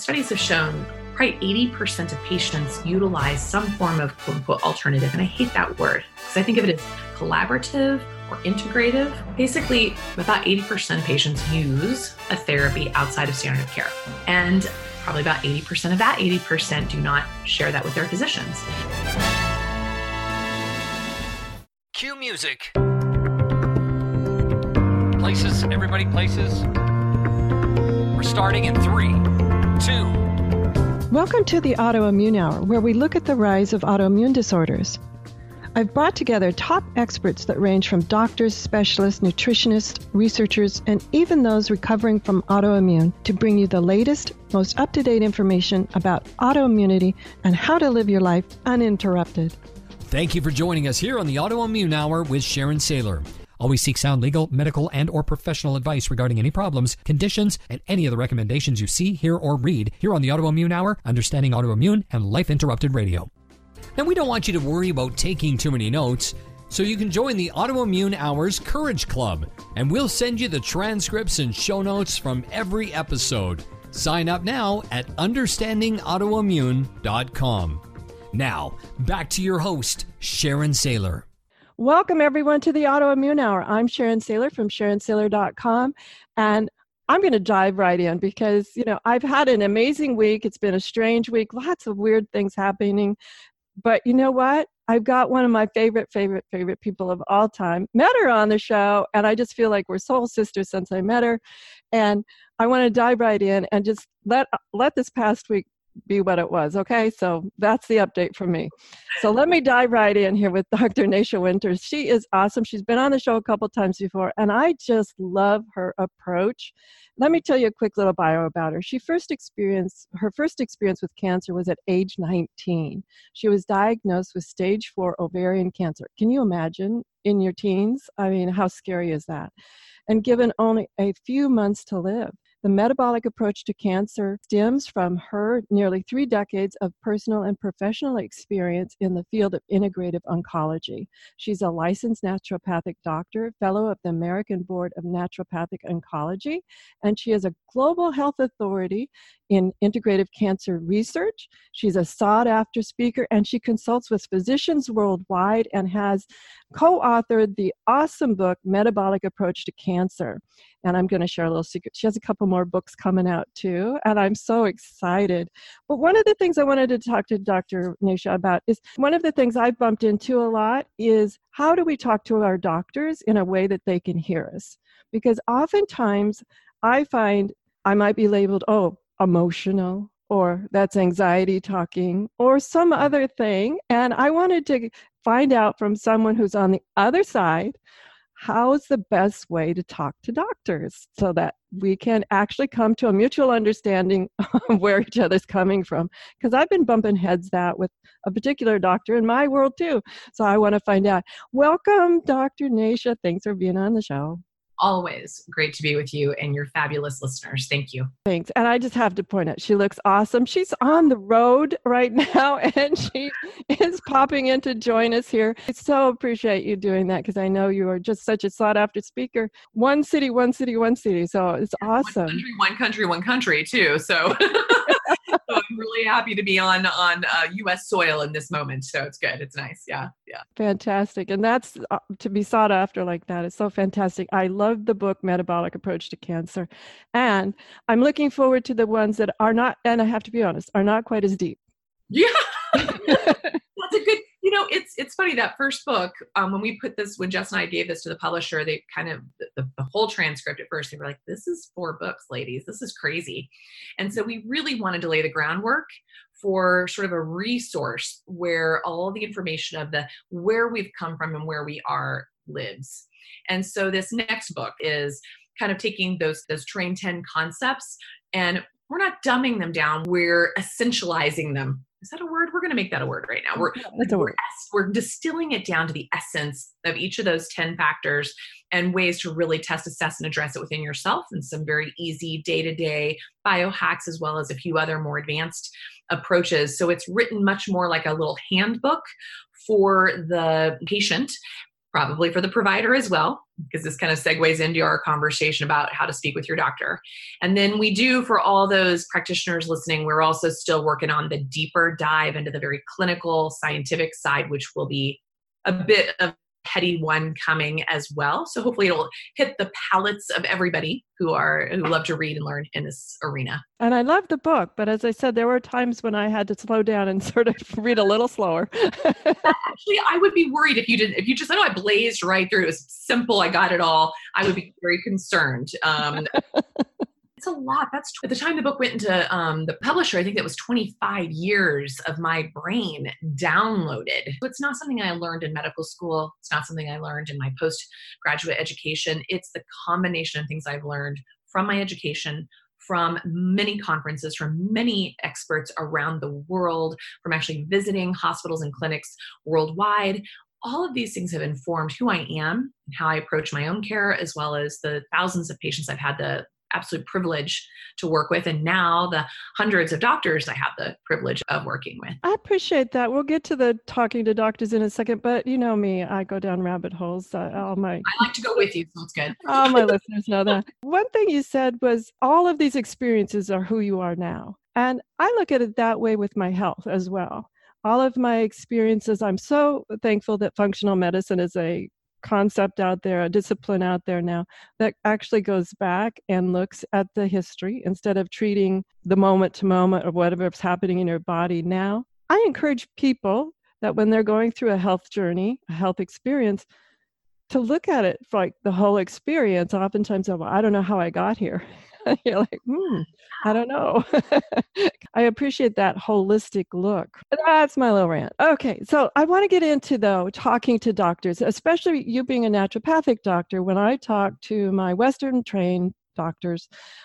studies have shown probably 80% of patients utilize some form of quote unquote alternative. And I hate that word because I think of it as collaborative or integrative. Basically, about 80% of patients use a therapy outside of standard of care. And probably about 80% of that 80% do not share that with their physicians. Cue music. Places, everybody, places. We're starting in 3, 2. Welcome to the Autoimmune Hour, where we look at the rise of autoimmune disorders. I've brought together top experts that range from doctors, specialists, nutritionists, researchers, and even those recovering from autoimmune to bring you the latest, most up-to-date information about autoimmunity and how to live your life uninterrupted. Thank you for joining us here on the Autoimmune Hour with Sharon Saylor. Always seek sound legal, medical, and or professional advice regarding any problems, conditions, and any of the recommendations you see, hear, or read here on the Autoimmune Hour, Understanding Autoimmune, and Life Interrupted Radio. Now, we don't want you to worry about taking too many notes, so you can join the Autoimmune Hour's Courage Club, and we'll send you the transcripts and show notes from every episode. Sign up now at understandingautoimmune.com. Now, back to your host, Sharon Saylor. Welcome, everyone, to the Autoimmune Hour. I'm Sharon Saylor from SharonSaylor.com, and I'm going to dive right in because, I've had an amazing week. It's been a strange week, lots of weird things happening. But you know what? I've got one of my favorite people of all time. Met her on the show, and I just feel like we're soul sisters since I met her. And I want to dive right in and just let this past week be what it was, okay? So that's the update from me. So let me dive right in here with Dr. Naysha Winters. She is awesome. She's been on the show a couple times before, and I just love her approach. Let me tell you a quick little bio about her. Her first experience with cancer was at age 19. She was diagnosed with stage 4 ovarian cancer. Can you imagine in your teens? I mean, how scary is that? And given only a few months to live. The metabolic approach to cancer stems from her nearly 3 decades of personal and professional experience in the field of integrative oncology. She's a licensed naturopathic doctor, fellow of the American Board of Naturopathic Oncology, and she is a global health authority in integrative cancer research. She's a sought-after speaker, and she consults with physicians worldwide and has co-authored the awesome book, Metabolic Approach to Cancer. And I'm going to share a little secret. She has a couple more books coming out too, and I'm so excited. But one of the things I wanted to talk to Dr. Naysha about is one of the things I've bumped into a lot is how do we talk to our doctors in a way that they can hear us? Because oftentimes I find I might be labeled, emotional, or that's anxiety talking, or some other thing. And I wanted to find out from someone who's on the other side, how's the best way to talk to doctors so that we can actually come to a mutual understanding of where each other's coming from? Because I've been bumping heads that with a particular doctor in my world too. So I want to find out. Welcome, Dr. Naysha. Thanks for being on the show. Always great to be with you and your fabulous listeners. Thank you. Thanks. And I just have to point out, she looks awesome. She's on the road right now, and she is popping in to join us here. I so appreciate you doing that because I know you are just such a sought-after speaker. One city. So it's awesome. One country too. So, so I'm really happy to be on U.S. soil in this moment. So it's good. It's nice. Yeah. Fantastic. And that's to be sought after like that is so fantastic. I love the book, Metabolic Approach to Cancer. And I'm looking forward to the ones that are not, and I have to be honest, are not quite as deep. Yeah. That's a good, it's funny, that first book, when Jess and I gave this to the publisher, they kind of, the whole transcript at first, they were like, this is 4 books, ladies. This is crazy. And so we really wanted to lay the groundwork for sort of a resource where all the information of where we've come from and where we are lives. And so this next book is kind of taking those Train 10 concepts, and we're not dumbing them down. We're essentializing them. Is that a word? We're going to make that a word right now. We're distilling it down to the essence of each of those 10 factors and ways to really test, assess, and address it within yourself, and some very easy day-to-day biohacks, as well as a few other more advanced approaches. So it's written much more like a little handbook for the patient. probably for the provider as well, because this kind of segues into our conversation about how to speak with your doctor. And then we do, for all those practitioners listening, we're also still working on the deeper dive into the very clinical scientific side, which will be a bit of heady one coming as well. So hopefully it'll hit the palates of everybody who love to read and learn in this arena. And I love the book, but as I said, there were times when I had to slow down and sort of read a little slower. Actually, I would be worried if you just, I know I blazed right through. It was simple. I got it all. I would be very concerned. It's a lot. That's at the time the book went into the publisher, I think that was 25 years of my brain downloaded. It's not something I learned in medical school. It's not something I learned in my postgraduate education. It's the combination of things I've learned from my education, from many conferences, from many experts around the world, from actually visiting hospitals and clinics worldwide. All of these things have informed who I am and how I approach my own care, as well as the thousands of patients I've had the absolute privilege to work with, and now the hundreds of doctors I have the privilege of working with. I appreciate that. We'll get to the talking to doctors in a second, but you know me, I go down rabbit holes. I like to go with you, so it's good. All my listeners know that. One thing you said was all of these experiences are who you are now. And I look at it that way with my health as well. All of my experiences, I'm so thankful that functional medicine is a concept out there, a discipline out there now that actually goes back and looks at the history instead of treating the moment to moment or whatever's happening in your body now. I encourage people that when they're going through a health journey, a health experience, to look at it like the whole experience. Oftentimes, I don't know how I got here. You're like, I don't know. I appreciate that holistic look. That's my little rant. Okay, so I want to get into, though, talking to doctors, especially you being a naturopathic doctor. When I talk to my Western-trained doctors,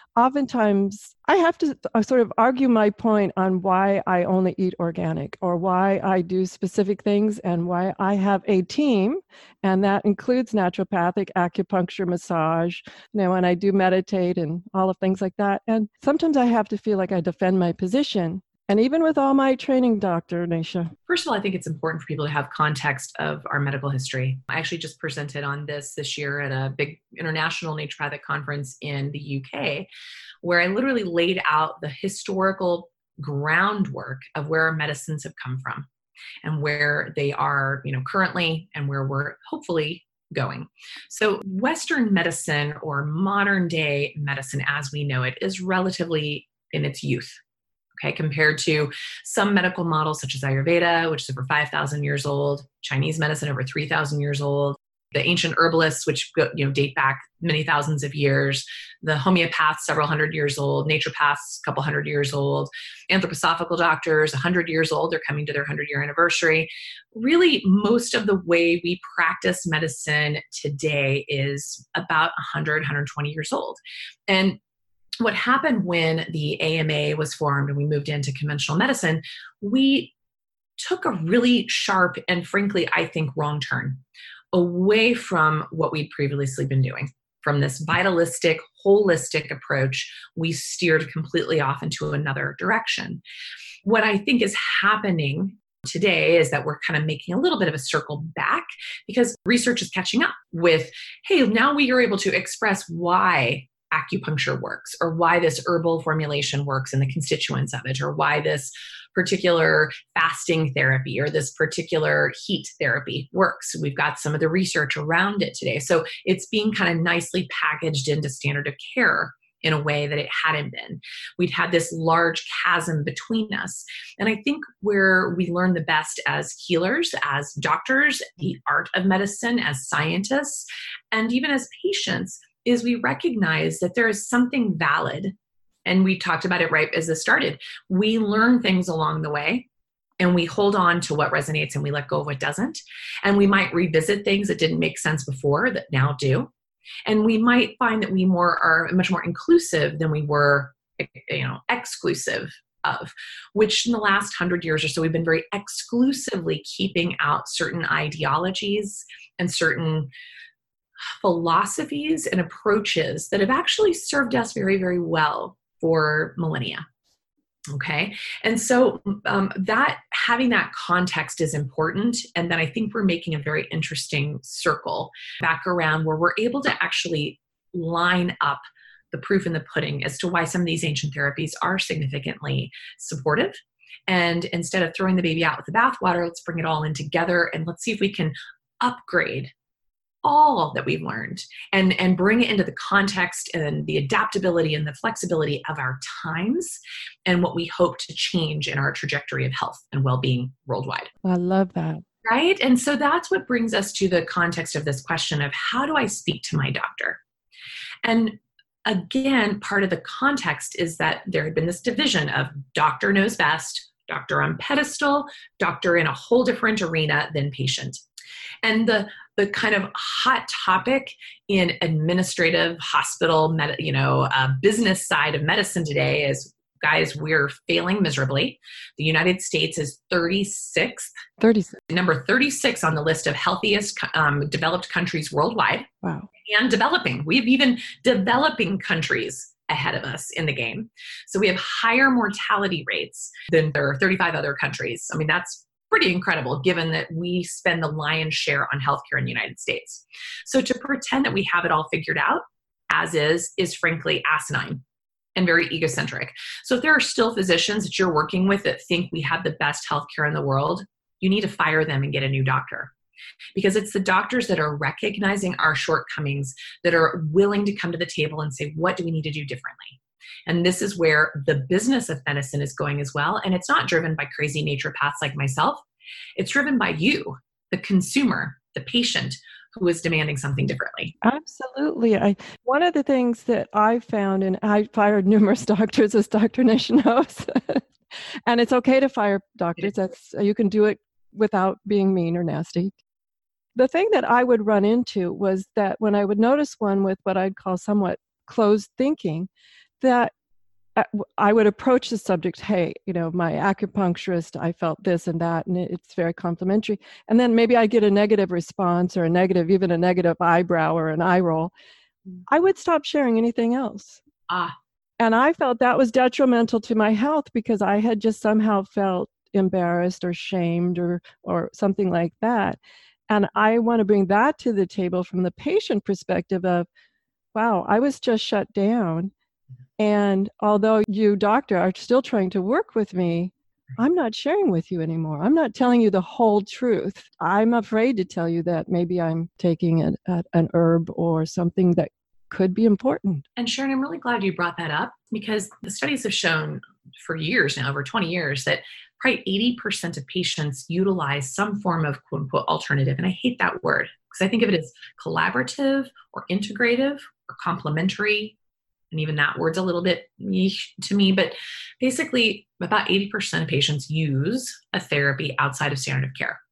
oftentimes I have to sort of argue my point on why I only eat organic or why I do specific things and why I have a team, and that includes naturopathic, acupuncture, massage, and I do meditate and all of things like that. And sometimes I have to feel like I defend my position. And even with all my training, Dr. Naisha. First of all, I think it's important for people to have context of our medical history. I actually just presented on this year at a big international naturopathic conference in the UK, where I literally laid out the historical groundwork of where our medicines have come from and where they are, currently, and where we're hopefully going. So Western medicine, or modern day medicine as we know it, is relatively in its youth. Okay, compared to some medical models such as Ayurveda, which is over 5,000 years old, Chinese medicine over 3,000 years old, the ancient herbalists, which date back many thousands of years, the homeopaths, several hundred years old, naturopaths, a couple hundred years old, anthroposophical doctors, 100 years old, they're coming to their 100-year anniversary. Really, most of the way we practice medicine today is about 100, 120 years old. And what happened when the AMA was formed and we moved into conventional medicine, we took a really sharp and frankly, I think, wrong turn away from what we'd previously been doing. From this vitalistic, holistic approach, we steered completely off into another direction. What I think is happening today is that we're kind of making a little bit of a circle back because research is catching up with, hey, now we are able to express why acupuncture works, or why this herbal formulation works and the constituents of it, or why this particular fasting therapy or this particular heat therapy works. We've got some of the research around it today. So it's being kind of nicely packaged into standard of care in a way that it hadn't been. We'd had this large chasm between us. And I think where we learn the best as healers, as doctors, the art of medicine, as scientists, and even as patients, is we recognize that there is something valid. And we talked about it right as this started. We learn things along the way and we hold on to what resonates and we let go of what doesn't. And we might revisit things that didn't make sense before that now do. And we might find that we are much more inclusive than we were, exclusive of, which in the last 100 years or so, we've been very exclusively keeping out certain ideologies and certain philosophies and approaches that have actually served us very, very well for millennia. Okay. And so that having that context is important. And then I think we're making a very interesting circle back around where we're able to actually line up the proof in the pudding as to why some of these ancient therapies are significantly supportive. And instead of throwing the baby out with the bathwater, let's bring it all in together and let's see if we can upgrade all that we've learned and bring it into the context and the adaptability and the flexibility of our times and what we hope to change in our trajectory of health and well-being worldwide. I love that. Right? And so that's what brings us to the context of this question of how do I speak to my doctor? And again, part of the context is that there had been this division of doctor knows best, doctor on pedestal, doctor in a whole different arena than patient. And the kind of hot topic in administrative hospital, business side of medicine today is, guys, we're failing miserably. The United States is 36th, number 36 on the list of healthiest developed countries worldwide. Wow. And developing. We have even developing countries ahead of us in the game. So we have higher mortality rates than there are 35 other countries. I mean, that's pretty incredible given that we spend the lion's share on healthcare in the United States. So to pretend that we have it all figured out as is frankly asinine and very egocentric. So if there are still physicians that you're working with that think we have the best healthcare in the world, you need to fire them and get a new doctor. Because it's the doctors that are recognizing our shortcomings that are willing to come to the table and say, what do we need to do differently? And this is where the business of medicine is going as well. And it's not driven by crazy naturopaths like myself. It's driven by you, the consumer, the patient, who is demanding something differently. Absolutely. One of the things that I found, and I fired numerous doctors, as Dr. Nish knows, and it's okay to fire doctors. You can do it without being mean or nasty. The thing that I would run into was that when I would notice one with what I'd call somewhat closed thinking, that I would approach the subject, hey, my acupuncturist, I felt this and that, and it's very complimentary. And then maybe I get a negative response or even a negative eyebrow or an eye roll. I would stop sharing anything else. And I felt that was detrimental to my health because I had just somehow felt embarrassed or shamed or something like that. And I want to bring that to the table from the patient perspective of, wow, I was just shut down. And although you, doctor, are still trying to work with me, I'm not sharing with you anymore. I'm not telling you the whole truth. I'm afraid to tell you that maybe I'm taking an herb or something that could be important. And Sharon, I'm really glad you brought that up because the studies have shown for years now, over 20 years, that probably 80% of patients utilize some form of quote unquote alternative. And I hate that word because I think of it as collaborative or integrative or complementary. And even that word's a little bit niche to me, but basically about 80% of patients use a therapy outside of standard of care.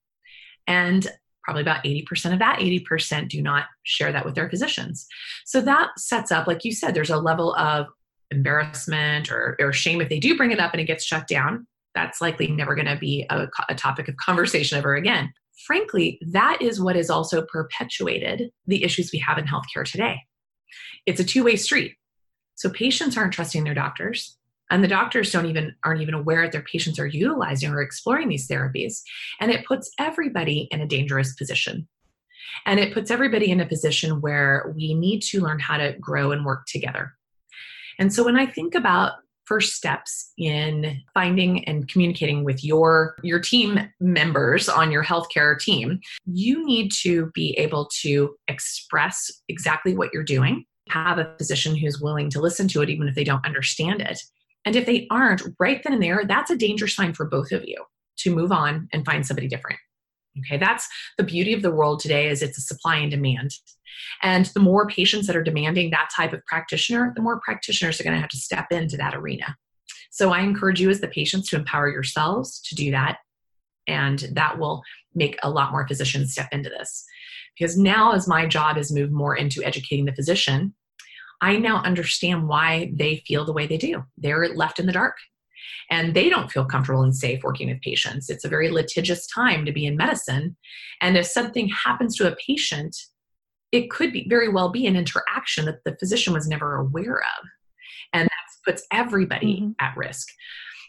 And probably about 80% of that 80% do not share that with their physicians. So that sets up, like you said, there's a level of embarrassment or shame if they do bring it up and it gets shut down. That's likely never going to be a topic of conversation ever again. Frankly, that is what has also perpetuated the issues we have in healthcare today. It's a two-way street. So patients aren't trusting their doctors, and the doctors aren't even aware that their patients are utilizing or exploring these therapies. And it puts everybody in a dangerous position. And it puts everybody in a position where we need to learn how to grow and work together. And so when I think about first steps in finding and communicating with your team members on your healthcare team, you need to be able to express exactly what you're doing, have a physician who's willing to listen to it, even if they don't understand it. And if they aren't, right then and there, that's a danger sign for both of you to move on and find somebody different. Okay, that's the beauty of the world today is it's a supply and demand. And the more patients that are demanding that type of practitioner, the more practitioners are going to have to step into that arena. So I encourage you as the patients to empower yourselves to do that. And that will make a lot more physicians step into this. Because now as my job is moved more into educating the physician, I now understand why they feel the way they do. They're left in the dark. And they don't feel comfortable and safe working with patients. It's a very litigious time to be in medicine. And if something happens to a patient, it could very well be an interaction that the physician was never aware of. And that puts everybody at risk.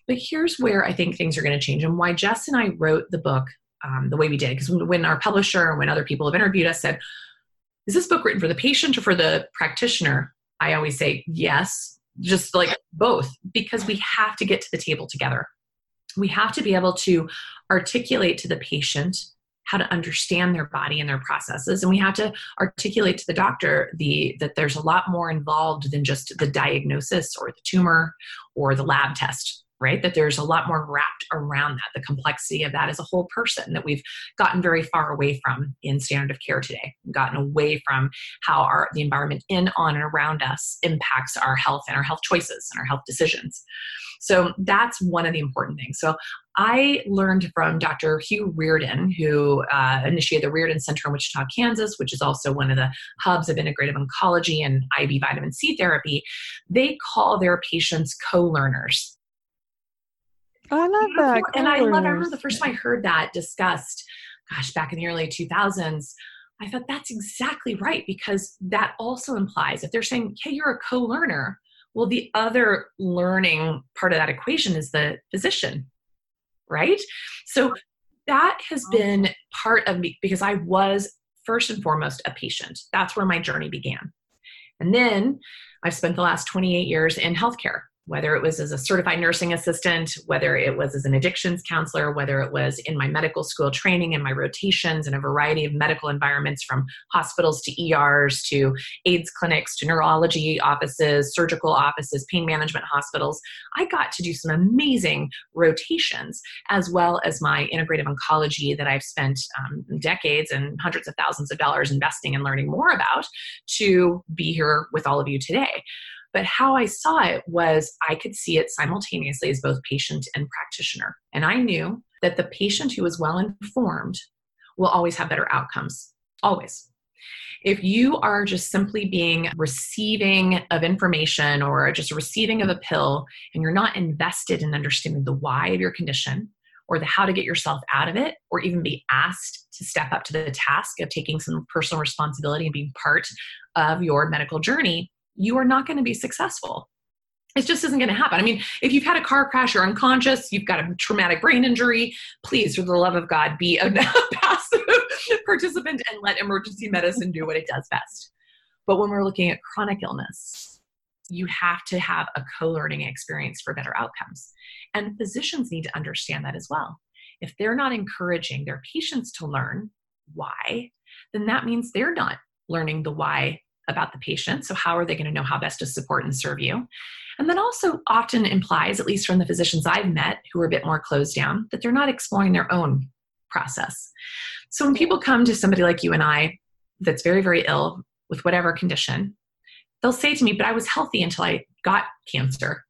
But here's where I think things are going to change and why Jess and I wrote the book the way we did. Because when our publisher and when other people have interviewed us said, is this book written for the patient or for the practitioner? I always say yes, just like both, because we have to get to the table together. We have to be able to articulate to the patient how to understand their body and their processes. And we have to articulate to the doctor that there's a lot more involved than just the diagnosis or the tumor or the lab test, right? That there's a lot more wrapped around that, the complexity of that as a whole person that we've gotten very far away from in standard of care today. We've gotten away from how the environment in, on, and around us impacts our health and our health choices and our health decisions. So that's one of the important things. So I learned from Dr. Hugh Reardon, who initiated the Reardon Center in Wichita, Kansas, which is also one of the hubs of integrative oncology and IV vitamin C therapy. They call their patients co-learners. I love that. And I remember the first time I heard that discussed, back in the early 2000s, I thought that's exactly right, because that also implies if they're saying, hey, you're a co-learner, well, the other learning part of that equation is the physician, right? So that has been part of me, because I was first and foremost a patient. That's where my journey began. And then I've spent the last 28 years in healthcare, whether it was as a certified nursing assistant, whether it was as an addictions counselor, whether it was in my medical school training and my rotations in a variety of medical environments, from hospitals to ERs to AIDS clinics to neurology offices, surgical offices, pain management hospitals. I got to do some amazing rotations, as well as my integrative oncology that I've spent decades and hundreds of thousands of dollars investing and learning more about to be here with all of you today. But how I saw it was I could see it simultaneously as both patient and practitioner. And I knew that the patient who is well informed will always have better outcomes, always. If you are just simply being receiving of information or just receiving of a pill, and you're not invested in understanding the why of your condition or the how to get yourself out of it, or even be asked to step up to the task of taking some personal responsibility and being part of your medical journey, you are not going to be successful. It just isn't going to happen. I mean, if you've had a car crash, you're unconscious, you've got a traumatic brain injury, please, for the love of God, be a passive participant and let emergency medicine do what it does best. But when we're looking at chronic illness, you have to have a co-learning experience for better outcomes. And physicians need to understand that as well. If they're not encouraging their patients to learn why, then that means they're not learning the why about the patient. So how are they going to know how best to support and serve you? And then also often implies, at least from the physicians I've met who are a bit more closed down, that they're not exploring their own process. So when people come to somebody like you and I that's very, very ill with whatever condition, they'll say to me, but I was healthy until I got cancer.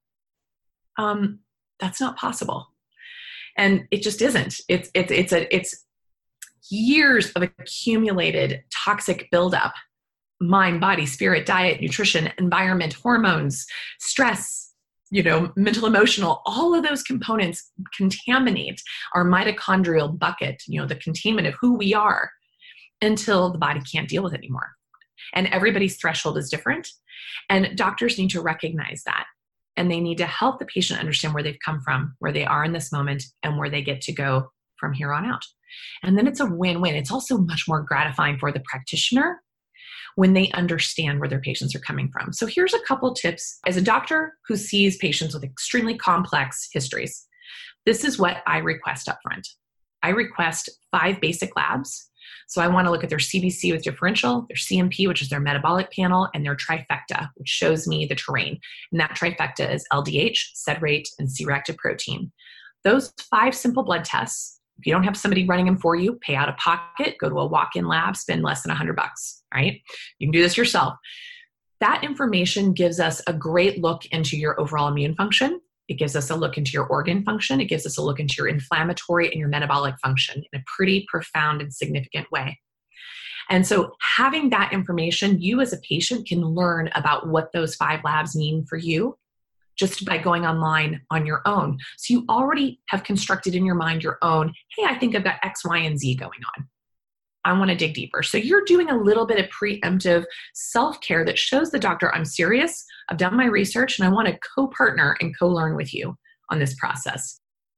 That's not possible. And it just isn't. It's years of accumulated toxic buildup. Mind, body, spirit, diet, nutrition, environment, hormones, stress, mental, emotional, all of those components contaminate our mitochondrial bucket, the containment of who we are, until the body can't deal with it anymore. And everybody's threshold is different. And doctors need to recognize that. And they need to help the patient understand where they've come from, where they are in this moment, and where they get to go from here on out. And then it's a win-win. It's also much more gratifying for the practitioner when they understand where their patients are coming from. So here's a couple tips. As a doctor who sees patients with extremely complex histories, this is what I request up front. I request 5 basic labs. So I want to look at their CBC with differential, their CMP, which is their metabolic panel, and their trifecta, which shows me the terrain. And that trifecta is LDH, sed rate, and C-reactive protein. Those 5 simple blood tests, if you don't have somebody running them for you, pay out of pocket, go to a walk-in lab, spend less than $100, right? You can do this yourself. That information gives us a great look into your overall immune function. It gives us a look into your organ function. It gives us a look into your inflammatory and your metabolic function in a pretty profound and significant way. And so having that information, you as a patient can learn about what those 5 labs mean for you just by going online on your own. So you already have constructed in your mind your own, hey, I think I've got X, Y, and Z going on. I want to dig deeper. So you're doing a little bit of preemptive self-care that shows the doctor I'm serious, I've done my research, and I want to co-partner and co-learn with you on this process.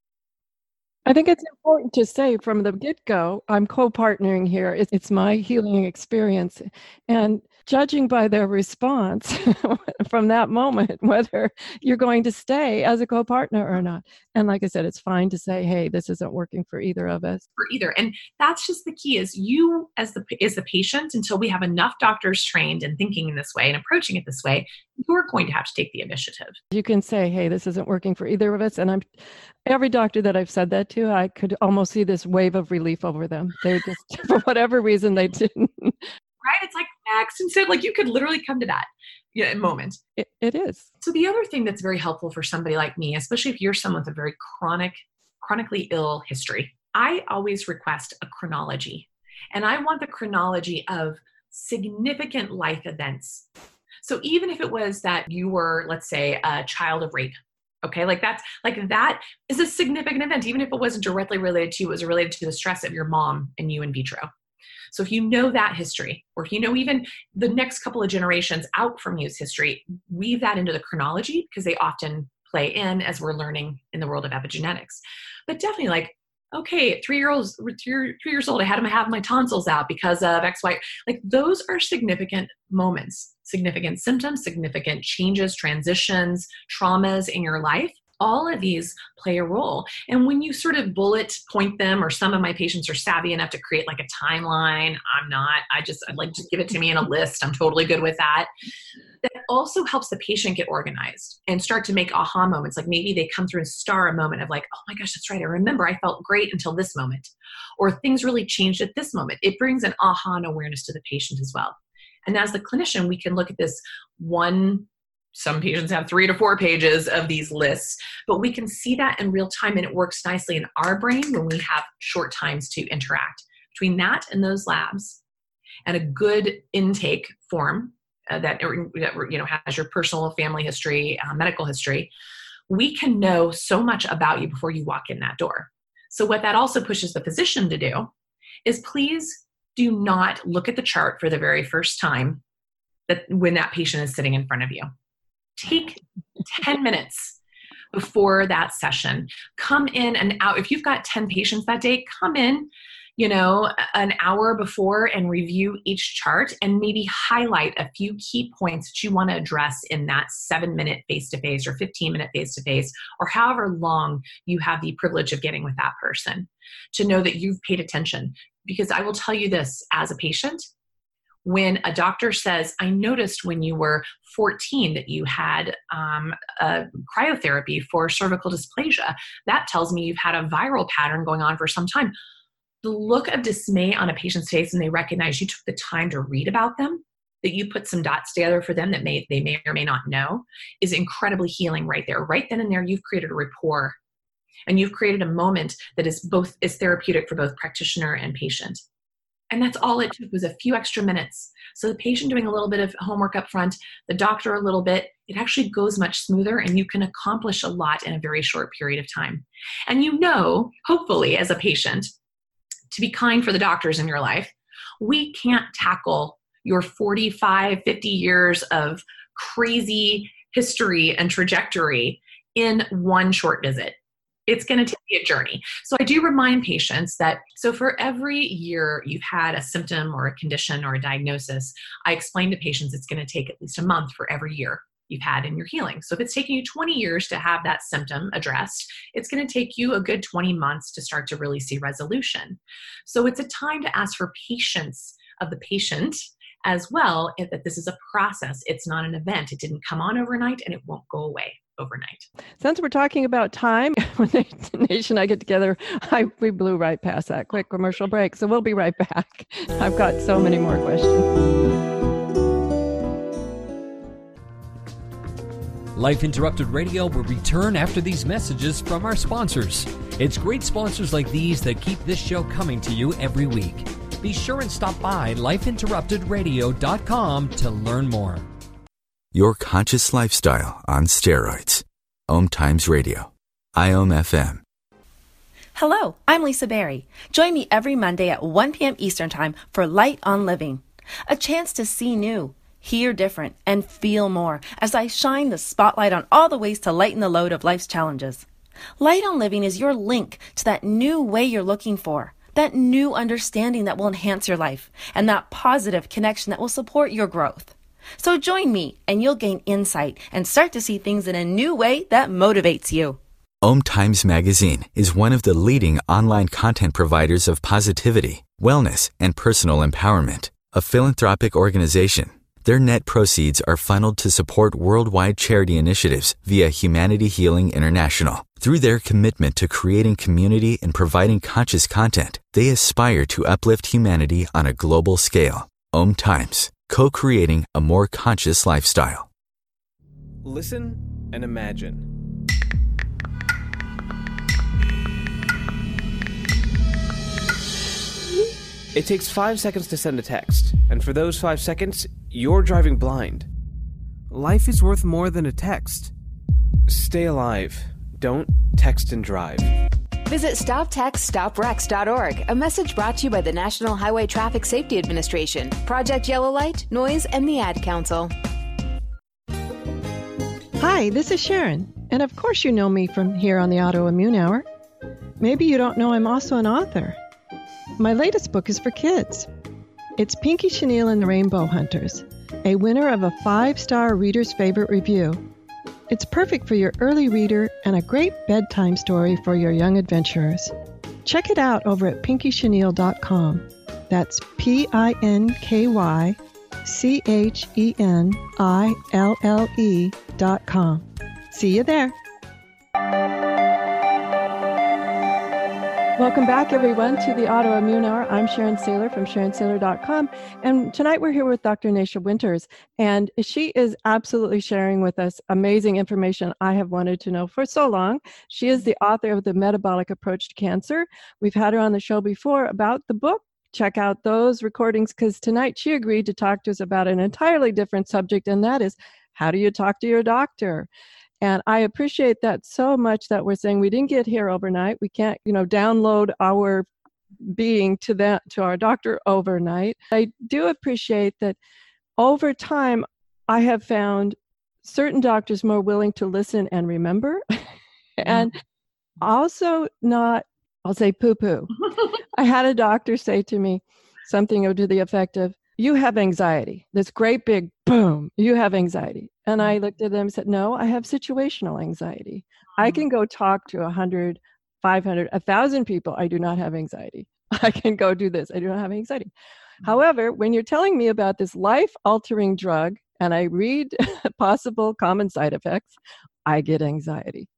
I think it's important to say from the get-go, I'm co-partnering here. It's my healing experience. And judging by their response from that moment, whether you're going to stay as a co-partner or not. And like I said, it's fine to say, hey, this isn't working for either of us. For either. And that's just the key, is you as the patient, until we have enough doctors trained and thinking in this way and approaching it this way, you're going to have to take the initiative. You can say, hey, this isn't working for either of us. And every doctor that I've said that to, I could almost see this wave of relief over them. They just, for whatever reason, they didn't. Right? It's like next. Instead, like you could literally come to that moment. It is. So the other thing that's very helpful for somebody like me, especially if you're someone with a very chronically ill history, I always request a chronology. And I want the chronology of significant life events. So even if it was that you were, let's say, a child of rape, okay, that is a significant event. Even if it wasn't directly related to you, it was related to the stress of your mom and you in vitro. So if you know that history, or if you know even the next couple of generations out from you's history, weave that into the chronology, because they often play in as we're learning in the world of epigenetics. But definitely, like, okay, at 3 years old, I had to have my tonsils out because of X, Y. Like, those are significant moments, significant symptoms, significant changes, transitions, traumas in your life. All of these play a role. And when you sort of bullet point them, or some of my patients are savvy enough to create like a timeline. I'm not. I'd like to give it to me in a list. I'm totally good with that. That also helps the patient get organized and start to make aha moments. Like maybe they come through and star a moment of like, oh my gosh, that's right. I remember I felt great until this moment, or things really changed at this moment. It brings an aha and awareness to the patient as well. And as the clinician, we can look at this some patients have 3 to 4 pages of these lists, but we can see that in real time, and it works nicely in our brain when we have short times to interact. Between that and those labs and a good intake form that has your personal family history, medical history, we can know so much about you before you walk in that door. So what that also pushes the physician to do is, please do not look at the chart for the very first time when that patient is sitting in front of you. Take 10 minutes before that session. Come in and out. If you've got 10 patients that day, come in, an hour before and review each chart, and maybe highlight a few key points that you want to address in that 7-minute face-to-face or 15-minute face-to-face, or however long you have the privilege of getting with that person, to know that you've paid attention. Because I will tell you this, as a patient, when a doctor says, I noticed when you were 14 that you had cryotherapy for cervical dysplasia, that tells me you've had a viral pattern going on for some time. The look of dismay on a patient's face when they recognize you took the time to read about them, that you put some dots together for them that they may or may not know, is incredibly healing right there. Right then and there, you've created a rapport, and you've created a moment that is therapeutic for both practitioner and patient. And that's all it took, was a few extra minutes. So the patient doing a little bit of homework up front, the doctor a little bit, it actually goes much smoother, and you can accomplish a lot in a very short period of time. And hopefully as a patient, to be kind for the doctors in your life, we can't tackle your 45, 50 years of crazy history and trajectory in one short visit. It's going to take a journey. So I do remind patients that, so for every year you've had a symptom or a condition or a diagnosis, I explain to patients it's going to take at least a month for every year you've had in your healing. So if it's taking you 20 years to have that symptom addressed, it's going to take you a good 20 months to start to really see resolution. So it's a time to ask for patience of the patient as well, that this is a process. It's not an event. It didn't come on overnight, and it won't go away overnight. Since we're talking about time, when the nation and I get together, we blew right past that quick commercial break. So we'll be right back. I've got so many more questions. Life Interrupted Radio will return after these messages from our sponsors. It's great sponsors like these that keep this show coming to you every week. Be sure and stop by lifeinterruptedradio.com to learn more. Your conscious lifestyle on steroids. Om Times Radio. IOM FM. Hello, I'm Lisa Berry. Join me every Monday at 1 p.m. Eastern Time for Light on Living. A chance to see new, hear different, and feel more as I shine the spotlight on all the ways to lighten the load of life's challenges. Light on Living is your link to that new way you're looking for, that new understanding that will enhance your life, and that positive connection that will support your growth. So join me and you'll gain insight and start to see things in a new way that motivates you. Om Times Magazine is one of the leading online content providers of positivity, wellness, and personal empowerment. A philanthropic organization, their net proceeds are funneled to support worldwide charity initiatives via Humanity Healing International. Through their commitment to creating community and providing conscious content, they aspire to uplift humanity on a global scale. Om Times, co-creating a more conscious lifestyle. Listen and imagine. It takes 5 seconds to send a text, and for those 5 seconds, you're driving blind. Life is worth more than a text. Stay alive. Don't text and drive. Visit StopTextStopWrecks.org, a message brought to you by the National Highway Traffic Safety Administration, Project Yellow Light, Noise, and the Ad Council. Hi, this is Sharon, and of course you know me from here on the Autoimmune Hour. Maybe you don't know I'm also an author. My latest book is for kids. It's Pinky Chenille and the Rainbow Hunters, a winner of a 5-star Reader's Favorite review. It's perfect for your early reader and a great bedtime story for your young adventurers. Check it out over at pinkychenille.com. That's PinkyChenille.com. See you there. Welcome back, everyone, to the Autoimmune Hour. I'm Sharon Saylor from SharonSaylor.com, and tonight we're here with Dr. Naisha Winters, and she is absolutely sharing with us amazing information I have wanted to know for so long. She is the author of The Metabolic Approach to Cancer. We've had her on the show before about the book. Check out those recordings, because tonight she agreed to talk to us about an entirely different subject, and that is, how do you talk to your doctor? And I appreciate that so much, that we're saying we didn't get here overnight. We can't, download our being to our doctor overnight. I do appreciate that over time, I have found certain doctors more willing to listen and remember, and also not, I'll say poo-poo. I had a doctor say to me something to the effect of, you have anxiety. This great big boom, you have anxiety. And I looked at them and said, no, I have situational anxiety. I can go talk to 100, 500, 1,000 people. I do not have anxiety. I can go do this. I do not have anxiety. However, when you're telling me about this life-altering drug and I read possible common side effects, I get anxiety.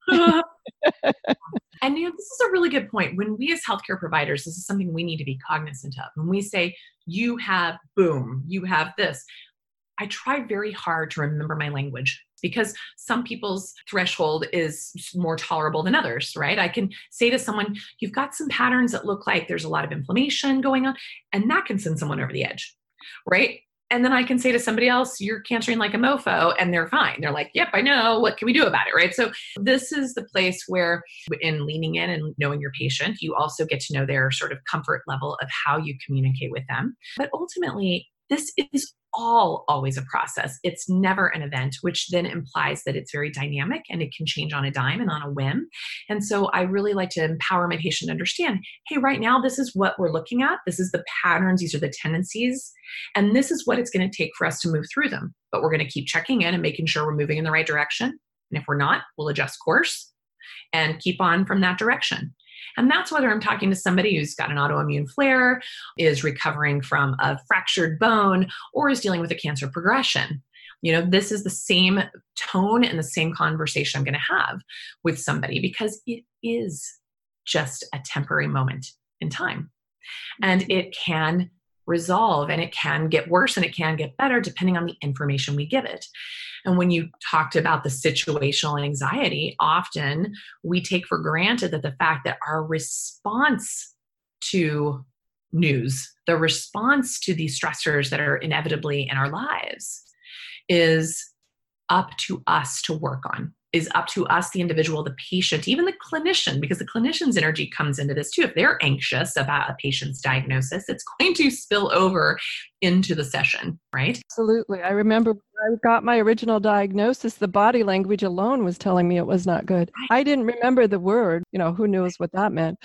And this is a really good point. When we as healthcare providers, this is something we need to be cognizant of. When we say, you have boom, you have this, I try very hard to remember my language, because some people's threshold is more tolerable than others, right? I can say to someone, you've got some patterns that look like there's a lot of inflammation going on, and that can send someone over the edge, right? And then I can say to somebody else, you're cancering like a mofo, and they're fine. They're like, yep, I know. What can we do about it, right? So this is the place where, in leaning in and knowing your patient, you also get to know their sort of comfort level of how you communicate with them. But ultimately, this is always a process. It's never an event, which then implies that it's very dynamic and it can change on a dime and on a whim. And so I really like to empower my patient to understand, hey, right now, this is what we're looking at. This is the patterns. These are the tendencies. And this is what it's going to take for us to move through them. But we're going to keep checking in and making sure we're moving in the right direction. And if we're not, we'll adjust course and keep on from that direction. And that's whether I'm talking to somebody who's got an autoimmune flare, is recovering from a fractured bone, or is dealing with a cancer progression. This is the same tone and the same conversation I'm going to have with somebody, because it is just a temporary moment in time. And it can resolve, and it can get worse, and it can get better depending on the information we give it. And when you talked about the situational anxiety, often we take for granted that the fact that our response to news, the response to these stressors that are inevitably in our lives, is up to us to work on, is up to us, the individual, the patient, even the clinician, because the clinician's energy comes into this too. If they're anxious about a patient's diagnosis, it's going to spill over into the session, right? Absolutely. I remember when I got my original diagnosis, the body language alone was telling me it was not good. I didn't remember the word, who knows what that meant.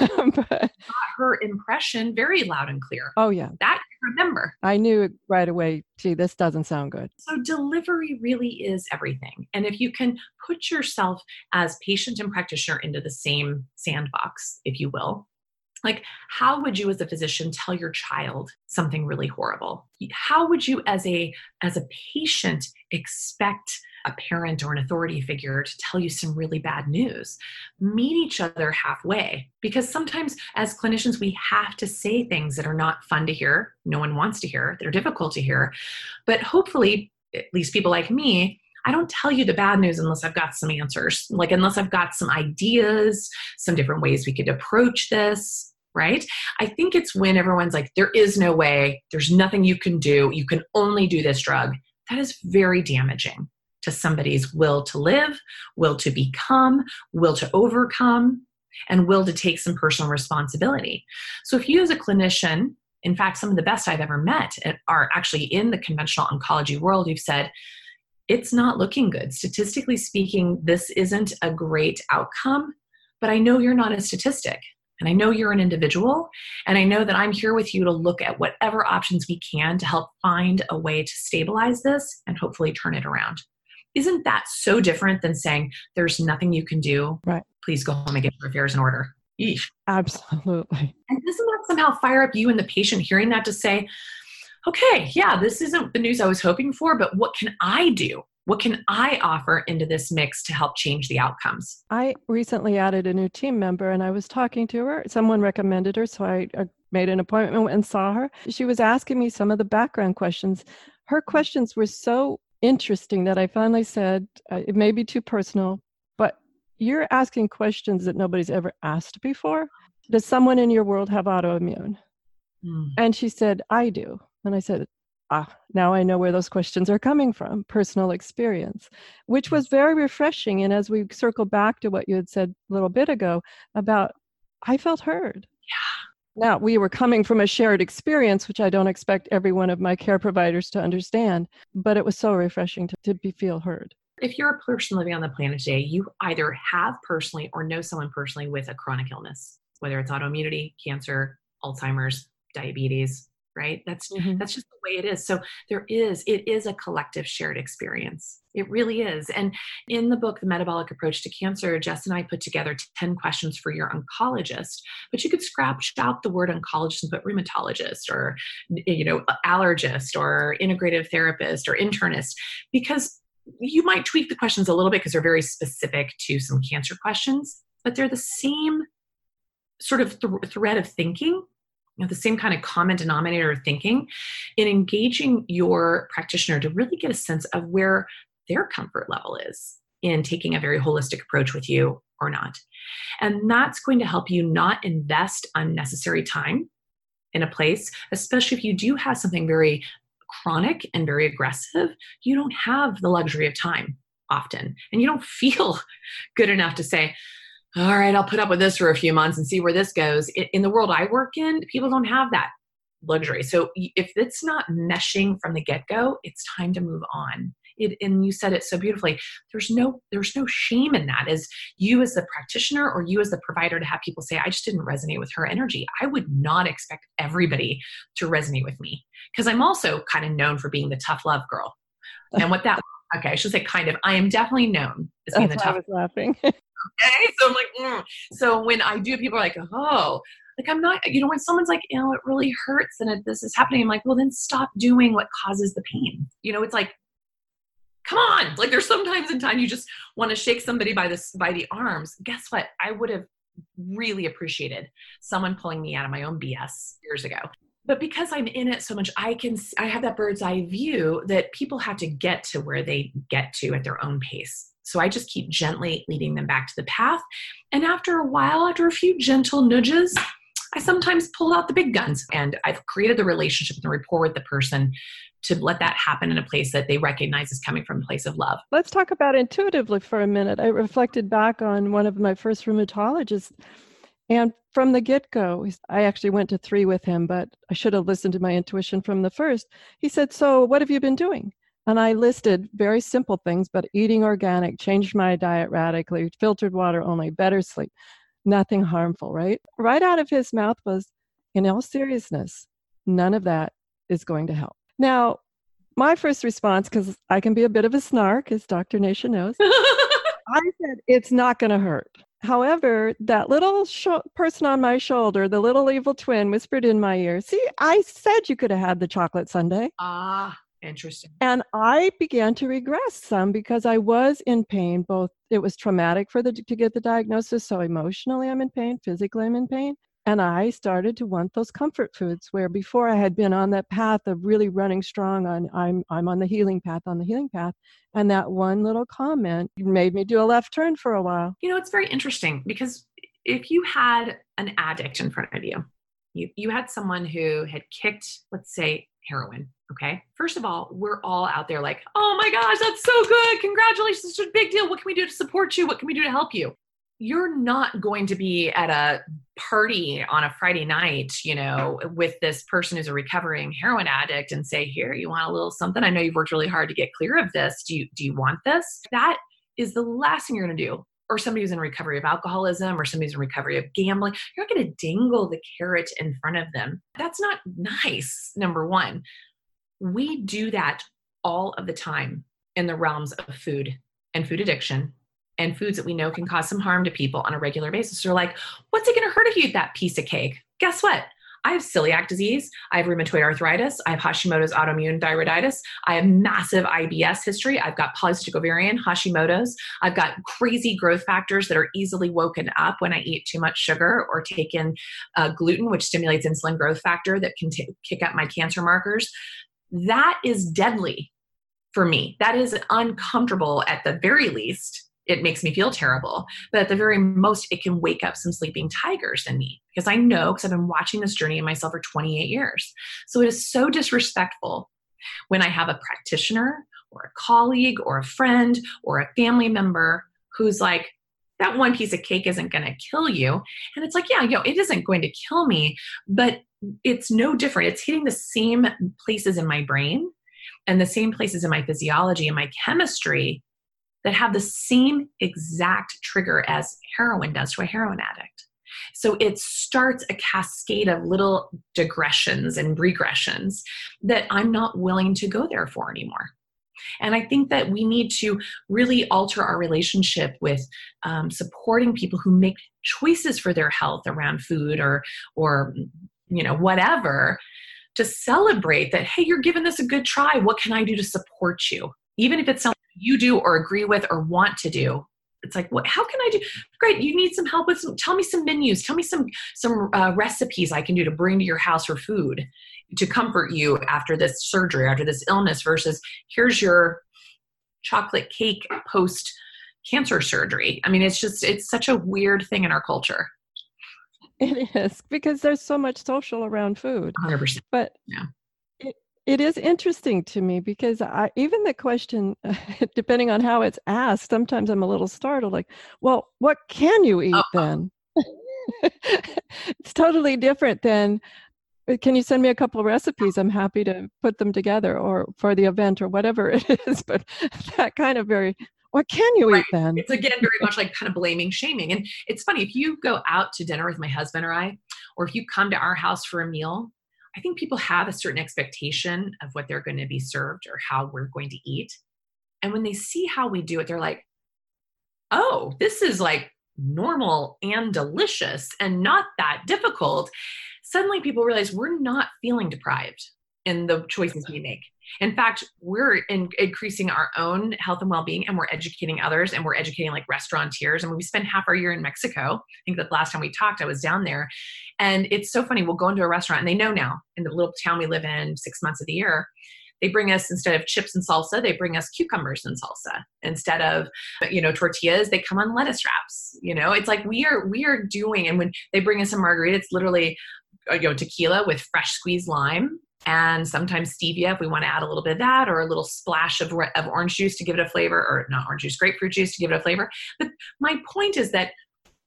But, her impression very loud and clear. oh, yeah. That I remember. I knew it right away. Gee, this doesn't sound good. So delivery really is everything. And if you can put yourself as patient and practitioner into the same sandbox, if you will, like, how would you as a physician tell your child something really horrible? How would you as a patient expect a parent or an authority figure to tell you some really bad news? Meet each other halfway, because sometimes as clinicians, we have to say things that are not fun to hear. No one wants to hear, that are difficult to hear. But hopefully, at least people like me, I don't tell you the bad news unless I've got some answers, like unless I've got some ideas, some different ways we could approach this. Right? I think it's when everyone's like, there is no way, there's nothing you can do, you can only do this drug. That is very damaging to somebody's will to live, will to become, will to overcome, and will to take some personal responsibility. So if you as a clinician, in fact, some of the best I've ever met are actually in the conventional oncology world, who've said, it's not looking good. Statistically speaking, this isn't a great outcome, but I know you're not a statistic. And I know you're an individual, and I know that I'm here with you to look at whatever options we can to help find a way to stabilize this and hopefully turn it around. Isn't that so different than saying, there's nothing you can do? Right. Please go home and get your affairs in order. Eesh. Absolutely. And doesn't that somehow fire up you and the patient hearing that to say, okay, yeah, this isn't the news I was hoping for, but what can I do? What can I offer into this mix to help change the outcomes? I recently added a new team member, and I was talking to her. Someone recommended her, so I made an appointment and saw her. She was asking me some of the background questions. Her questions were so interesting that I finally said, it may be too personal, but you're asking questions that nobody's ever asked before. Does someone in your world have autoimmune? And she said, I do. And I said, now I know where those questions are coming from, personal experience, which was very refreshing. And as we circle back to what you had said a little bit ago about, I felt heard. Yeah. Now, we were coming from a shared experience, which I don't expect every one of my care providers to understand, but it was so refreshing to feel heard. If you're a person living on the planet today, you either have personally or know someone personally with a chronic illness, whether it's autoimmunity, cancer, Alzheimer's, diabetes, right? That's just the way it is. So it is a collective shared experience. It really is. And in the book, The Metabolic Approach to Cancer, Jess and I put together 10 questions for your oncologist, but you could scratch out the word oncologist and put rheumatologist or, allergist or integrative therapist or internist, because you might tweak the questions a little bit because they're very specific to some cancer questions, but they're the same sort of thread of thinking, the same kind of common denominator of thinking in engaging your practitioner to really get a sense of where their comfort level is in taking a very holistic approach with you or not. And that's going to help you not invest unnecessary time in a place, especially if you do have something very chronic and very aggressive. You don't have the luxury of time often, and you don't feel good enough to say, all right, I'll put up with this for a few months and see where this goes. In the world I work in, people don't have that luxury. So if it's not meshing from the get-go, it's time to move on. And you said it so beautifully. There's no shame in that, as you as the practitioner or you as the provider, to have people say, I just didn't resonate with her energy. I would not expect everybody to resonate with me, because I'm also kind of known for being the tough love girl. And what that, okay, I should say kind of, I am definitely known as being the tough. I was laughing. Okay, so I'm like, So when I do, people are like, oh, like I'm not, when someone's like, it really hurts and this is happening, I'm like, well, then stop doing what causes the pain. It's like, come on. Like, there's sometimes in time you just want to shake somebody by the arms. Guess what? I would have really appreciated someone pulling me out of my own BS years ago. But because I'm in it so much, I have that bird's eye view that people have to get to where they get to at their own pace. So I just keep gently leading them back to the path. And after a while, after a few gentle nudges, I sometimes pull out the big guns, and I've created the relationship and the rapport with the person to let that happen in a place that they recognize is coming from a place of love. Let's talk about intuitively for a minute. I reflected back on one of my first rheumatologists, and from the get-go, I actually went to 3 with him, but I should have listened to my intuition from the first. He said, so what have you been doing? And I listed very simple things, but eating organic, changed my diet radically, filtered water only, better sleep, nothing harmful, right? Right out of his mouth was, in all seriousness, none of that is going to help. Now, my first response, because I can be a bit of a snark, as Dr. Nasha knows, I said, it's not going to hurt. However, that little person on my shoulder, the little evil twin, whispered in my ear, see, I said you could have had the chocolate sundae. Ah, interesting. And I began to regress some because I was in pain. Both, it was traumatic to get the diagnosis. So emotionally, I'm in pain. Physically, I'm in pain. And I started to want those comfort foods where before I had been on that path of really running strong on, I'm on the healing path, And that one little comment made me do a left turn for a while. You know, it's very interesting because if you had an addict in front of you, you had someone who had kicked, let's say, heroin. Okay. First of all, we're all out there like, oh my gosh, that's so good. Congratulations. It's a big deal. What can we do to support you? What can we do to help you? You're not going to be at a party on a Friday night, you know, with this person who's a recovering heroin addict and say, here, you want a little something? I know you've worked really hard to get clear of this. Do you want this? That is the last thing you're going to do. Or somebody who's in recovery of alcoholism or somebody who's in recovery of gambling. You're not going to dangle the carrot in front of them. That's not nice, number one. We do that all of the time in the realms of food and food addiction and foods that we know can cause some harm to people on a regular basis. So you're like, what's it going to hurt if you eat that piece of cake? Guess what? I have celiac disease. I have rheumatoid arthritis. I have Hashimoto's autoimmune thyroiditis. I have massive IBS history. I've got polycystic ovarian, Hashimoto's. I've got crazy growth factors that are easily woken up when I eat too much sugar or take in gluten, which stimulates insulin growth factor that can kick up my cancer markers. That is deadly for me. That is uncomfortable at the very least. It makes me feel terrible. But at the very most, it can wake up some sleeping tigers in me because I know, because I've been watching this journey in myself for 28 years. So it is so disrespectful when I have a practitioner or a colleague or a friend or a family member who's like, that one piece of cake isn't going to kill you. And it's like, yeah, it isn't going to kill me, but it's no different. It's hitting the same places in my brain and the same places in my physiology and my chemistry that have the same exact trigger as heroin does to a heroin addict. So it starts a cascade of little digressions and regressions that I'm not willing to go there for anymore. And I think that we need to really alter our relationship with supporting people who make choices for their health around food or whatever, to celebrate that, hey, you're giving this a good try. What can I do to support you? Even if it's something you do or agree with or want to do. It's like, what? How can I do? Great, you need some help with tell me some menus. Tell me some recipes I can do to bring to your house for food to comfort you after this surgery, after this illness, versus here's your chocolate cake post-cancer surgery. I mean, it's such a weird thing in our culture. It is, because there's so much social around food. 100%. But yeah. It is interesting to me because even the question, depending on how it's asked, sometimes I'm a little startled, like, well, what can you eat then? It's totally different than, can you send me a couple of recipes? I'm happy to put them together or for the event or whatever it is. But that kind of what can you eat then? It's again very much like kind of blaming, shaming. And it's funny, if you go out to dinner with my husband or I, or if you come to our house for a meal, I think people have a certain expectation of what they're going to be served or how we're going to eat. And when they see how we do it, they're like, oh, this is like normal and delicious and not that difficult. Suddenly people realize we're not feeling deprived in the choices we make. In fact, we're increasing our own health and well-being, and we're educating others, and we're educating like restaurateurs. And we spend half our year in Mexico. I think that last time we talked, I was down there. And it's so funny. We'll go into a restaurant, and they know now in the little town we live in 6 months of the year, they bring us, instead of chips and salsa, they bring us cucumbers and salsa. Instead of, tortillas, they come on lettuce wraps. It's like we are doing, and when they bring us a margarita, it's literally, tequila with fresh squeezed lime. And sometimes stevia, if we want to add a little bit of that, or a little splash of orange juice to give it a flavor, or not orange juice, grapefruit juice to give it a flavor. But my point is that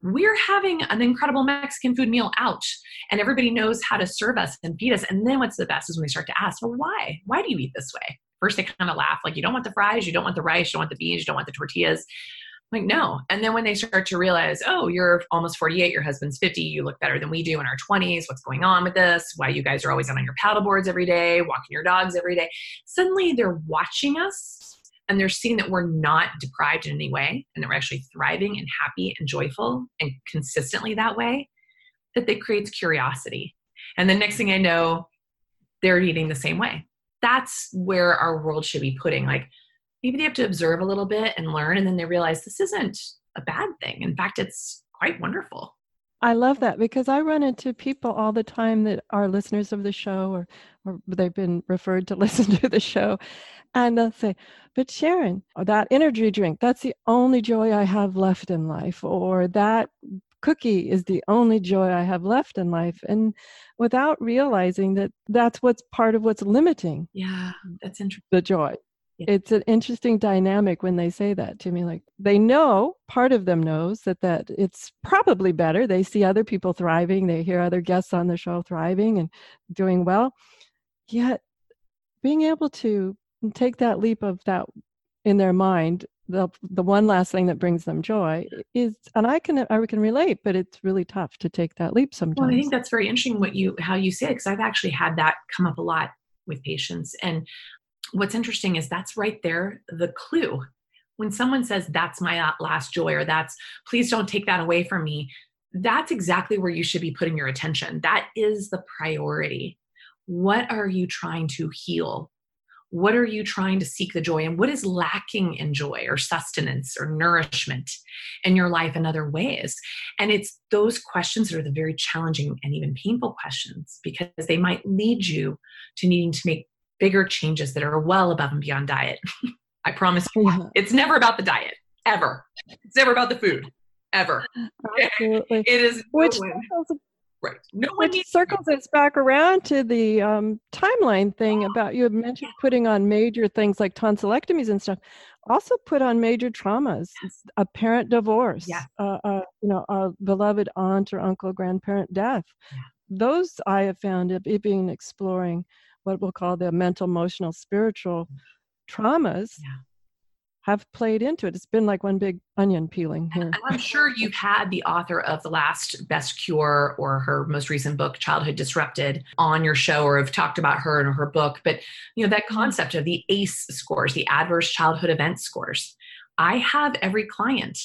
we're having an incredible Mexican food meal out and everybody knows how to serve us and feed us. And then what's the best is when we start to ask, well, why? Why do you eat this way? First, they kind of laugh, like, you don't want the fries, you don't want the rice, you don't want the beans, you don't want the tortillas. I'm like, no. And then when they start to realize, oh, you're almost 48, your husband's 50, you look better than we do in our 20s, what's going on with this? Why you guys are always out on your paddle boards every day, walking your dogs every day. Suddenly they're watching us and they're seeing that we're not deprived in any way and that we're actually thriving and happy and joyful and consistently that way, that creates curiosity. And the next thing I know, they're eating the same way. That's where our world should be putting. Like, maybe they have to observe a little bit and learn, and then they realize this isn't a bad thing. In fact, it's quite wonderful. I love that, because I run into people all the time that are listeners of the show or they've been referred to listen to the show. And they'll say, but Sharon, that energy drink, that's the only joy I have left in life. Or that cookie is the only joy I have left in life. And without realizing that that's what's part of what's limiting. Yeah, that's interesting. The joy. Yeah. It's an interesting dynamic when they say that to me. Like, they know, part of them knows that it's probably better. They see other people thriving. They hear other guests on the show thriving and doing well. Yet being able to take that leap of that in their mind, the one last thing that brings them joy is, and I can relate, but it's really tough to take that leap sometimes. Well, I think that's very interesting how you say it, because I've actually had that come up a lot with patients. And what's interesting is that's right there, the clue. When someone says, that's my last joy, or please don't take that away from me, that's exactly where you should be putting your attention. That is the priority. What are you trying to heal? What are you trying to seek the joy in? What is lacking in joy or sustenance or nourishment in your life in other ways? And it's those questions that are the very challenging and even painful questions, because they might lead you to needing to make bigger changes that are well above and beyond diet. I promise you, it's never about the diet, ever. It's never about the food, ever. Absolutely. It is right. No one Which circles us back around to the timeline thing about, you had mentioned putting on major things like tonsillectomies and stuff. Also put on major traumas, a parent divorce, a beloved aunt or uncle, grandparent death. Yeah. Those I have found it being exploring what we'll call the mental, emotional, spiritual traumas. Yeah. Have played into it. It's been like one big onion peeling here. And I'm sure you've had the author of The Last Best Cure or her most recent book, Childhood Disrupted, on your show, or have talked about her and her book. But that concept of the ACE scores, the Adverse Childhood Event scores. I have every client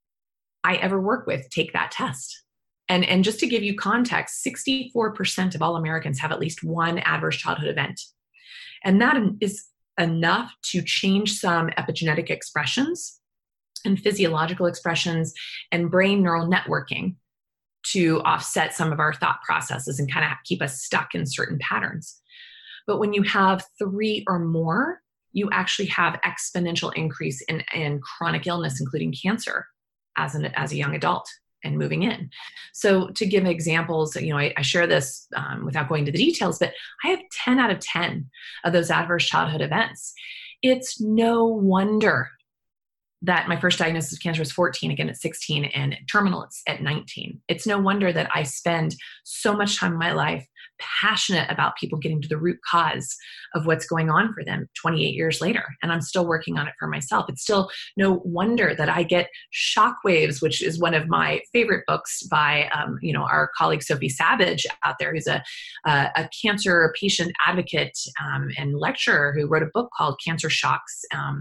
I ever work with take that test. And just to give you context, 64% of all Americans have at least one adverse childhood event. And that is enough to change some epigenetic expressions and physiological expressions and brain neural networking to offset some of our thought processes and kind of keep us stuck in certain patterns. But when you have 3 or more, you actually have exponential increase in chronic illness, including cancer, as a young adult and moving in. So to give examples, I share this without going into the details, but I have 10 out of 10 of those adverse childhood events. It's no wonder that my first diagnosis of cancer was 14, again at 16, and terminal at 19. It's no wonder that I spend so much time in my life passionate about people getting to the root cause of what's going on for them 28 years later. And I'm still working on it for myself. It's still no wonder that I get Shockwaves, which is one of my favorite books by, our colleague Sophie Savage out there, who's a cancer patient advocate and lecturer who wrote a book called Cancer Shocks,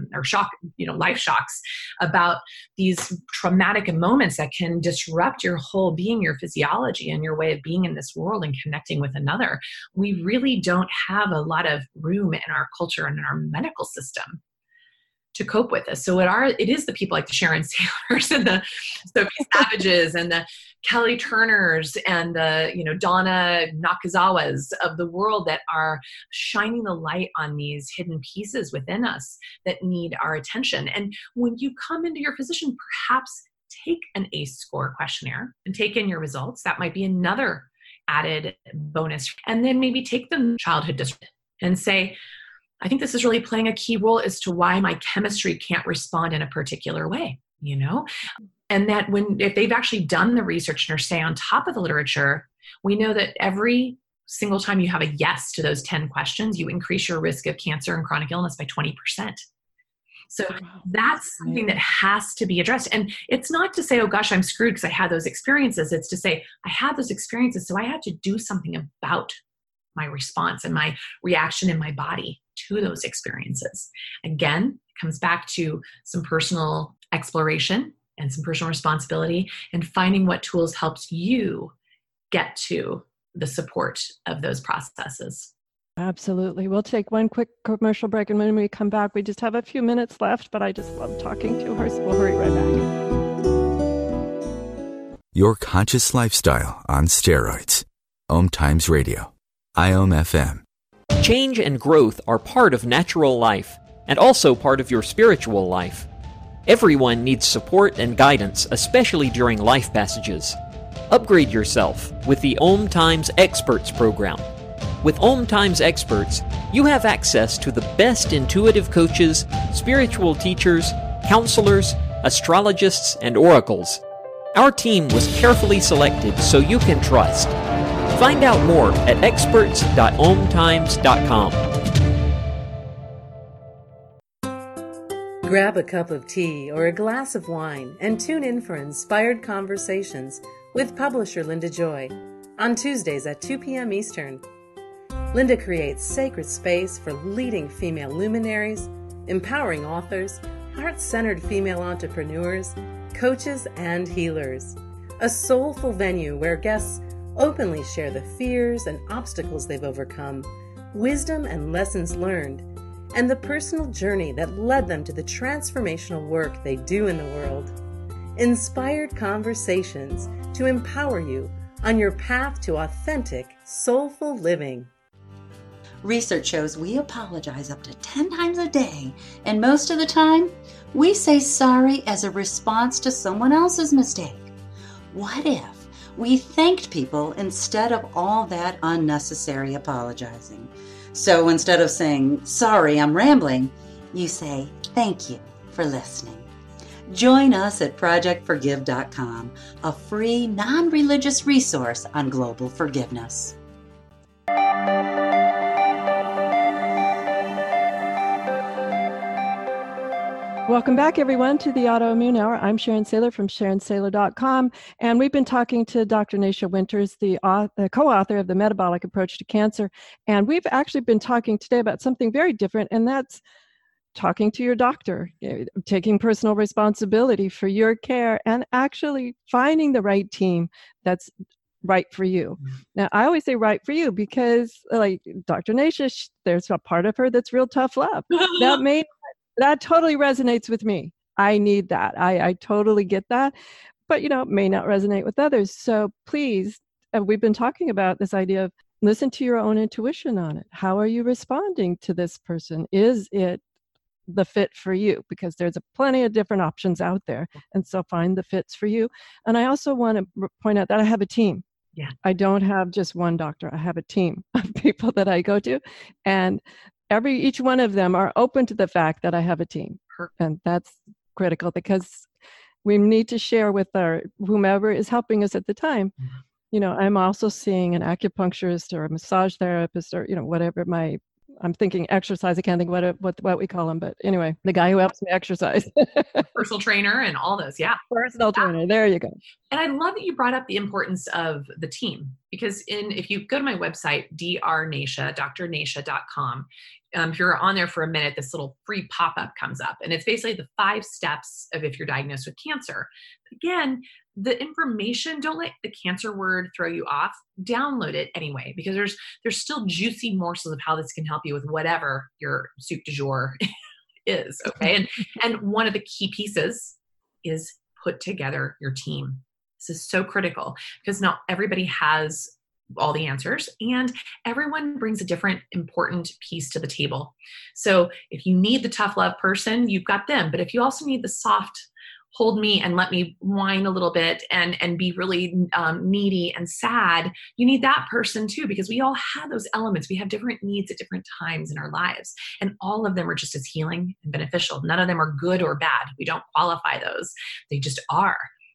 Life Shocks, about these traumatic moments that can disrupt your whole being, your physiology, and your way of being in this world and connecting with another. We really don't have a lot of room in our culture and in our medical system to cope with this. So it is the people like the Sharon Sailors and the Sophie Savages and the Kelly Turners and the Donna Nakazawas of the world that are shining the light on these hidden pieces within us that need our attention. And when you come into your physician, perhaps take an ACE score questionnaire and take in your results. That might be another added bonus. And then maybe take the childhood disruption and say, I think this is really playing a key role as to why my chemistry can't respond in a particular way. And that if they've actually done the research and are staying on top of the literature, we know that every single time you have a yes to those 10 questions, you increase your risk of cancer and chronic illness by 20%. So that's something that has to be addressed. And it's not to say, oh gosh, I'm screwed because I had those experiences. It's to say, I had those experiences, so I had to do something about my response and my reaction in my body to those experiences. Again, it comes back to some personal exploration and some personal responsibility and finding what tools helps you get to the support of those processes. Absolutely. We'll take one quick commercial break, and when we come back, we just have a few minutes left, but I just love talking to her, so we'll hurry right back. Your conscious lifestyle on steroids. Om Times Radio. IOM FM. Change and growth are part of natural life and also part of your spiritual life. Everyone needs support and guidance, especially during life passages. Upgrade yourself with the Om Times Experts program. With Om Times Experts, you have access to the best intuitive coaches, spiritual teachers, counselors, astrologists, and oracles. Our team was carefully selected so you can trust. Find out more at experts.omtimes.com. Grab a cup of tea or a glass of wine and tune in for inspired conversations with publisher Linda Joy on Tuesdays at 2 p.m. Eastern. Linda creates sacred space for leading female luminaries, empowering authors, heart-centered female entrepreneurs, coaches, and healers. A soulful venue where guests openly share the fears and obstacles they've overcome, wisdom and lessons learned, and the personal journey that led them to the transformational work they do in the world. Inspired conversations to empower you on your path to authentic, soulful living. Research shows we apologize up to 10 times a day, and most of the time, we say sorry as a response to someone else's mistake. What if we thanked people instead of all that unnecessary apologizing? So instead of saying, sorry, I'm rambling, you say, thank you for listening. Join us at ProjectForgive.com, a free, non-religious resource on global forgiveness. Welcome back, everyone, to the Autoimmune Hour. I'm Sharon Saylor from SharonSaylor.com, and we've been talking to Dr. Nasha Winters, the co-author of The Metabolic Approach to Cancer, and we've actually been talking today about something very different, and that's talking to your doctor, taking personal responsibility for your care, and actually finding the right team that's right for you. Now, I always say right for you because, like Dr. Nasha, there's a part of her that's real tough love. That totally resonates with me. I need that. I totally get that. But, it may not resonate with others. So please, we've been talking about this idea of listen to your own intuition on it. How are you responding to this person? Is it the fit for you? Because there's plenty of different options out there. And so find the fits for you. And I also want to point out that I have a team. Yeah. I don't have just one doctor. I have a team of people that I go to. And each one of them are open to the fact that I have a team. And that's critical because we need to share with whomever is helping us at the time. I'm also seeing an acupuncturist or a massage therapist or, whatever I'm thinking exercise. I can't think what we call them, but anyway, the guy who helps me exercise. Personal trainer and all those. Yeah. Personal trainer. There you go. And I love that you brought up the importance of the team because if you go to my website, drnasha.com, if you're on there for a minute, this little free pop-up comes up and it's basically the 5 steps of if you're diagnosed with cancer. Again, the information, don't let the cancer word throw you off. Download it anyway, because there's still juicy morsels of how this can help you with whatever your soup du jour is. Okay. And one of the key pieces is put together your team. This is so critical because not everybody has all the answers and everyone brings a different important piece to the table. So if you need the tough love person, you've got them. But if you also need the soft, hold me and let me whine a little bit and be really needy and sad, you need that person too, because we all have those elements. We have different needs at different times in our lives, and all of them are just as healing and beneficial. None of them are good or bad. We don't qualify those. They just are.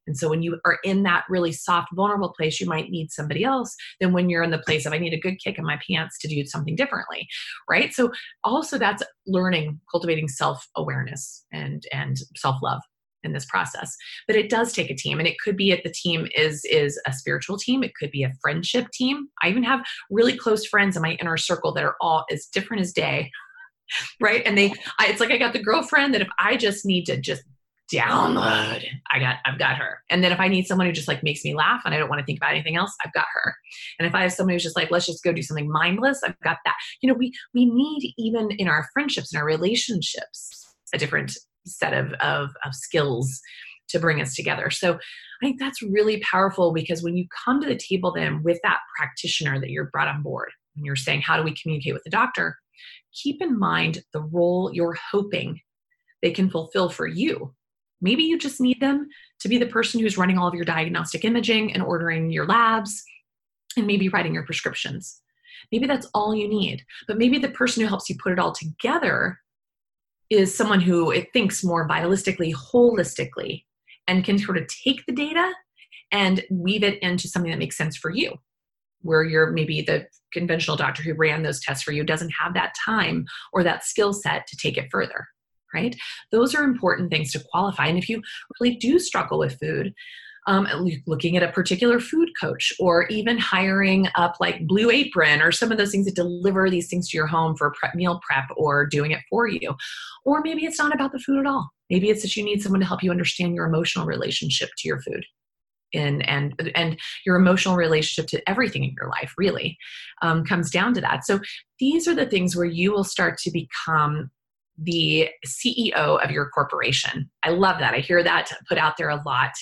And so when you are in that really soft, vulnerable place, you might need somebody else than when you're in the place of, I need a good kick in my pants to do something differently, right? So also that's learning, cultivating self-awareness and self-love in this process. But it does take a team, and it could be the team is a spiritual team. It could be a friendship team. I even have really close friends in my inner circle that are all as different as day, right? And it's like I got the girlfriend that if I just need to just download, I've got her. And then if I need someone who just like makes me laugh and I don't want to think about anything else, I've got her. And if I have somebody who's just like, let's just go do something mindless, I've got that. We need, even in our friendships and our relationships, a different set of skills to bring us together. So I think that's really powerful, because when you come to the table then with that practitioner that you're brought on board, and you're saying, how do we communicate with the doctor? Keep in mind the role you're hoping they can fulfill for you. Maybe you just need them to be the person who's running all of your diagnostic imaging and ordering your labs and maybe writing your prescriptions. Maybe that's all you need. But maybe the person who helps you put it all together is someone who it thinks more vitalistically, holistically, and can sort of take the data and weave it into something that makes sense for you, where you're maybe the conventional doctor who ran those tests for you doesn't have that time or that skill set to take it further, right? Those are important things to qualify. And if you really do struggle with food, looking at a particular food coach, or even hiring up like Blue Apron or some of those things that deliver these things to your home for meal prep, or doing it for you. Or maybe it's not about the food at all. Maybe it's that you need someone to help you understand your emotional relationship to your food and your emotional relationship to everything in your life, really comes down to that. So these are the things where you will start to become the CEO of your corporation. I love that. I hear that put out there a lot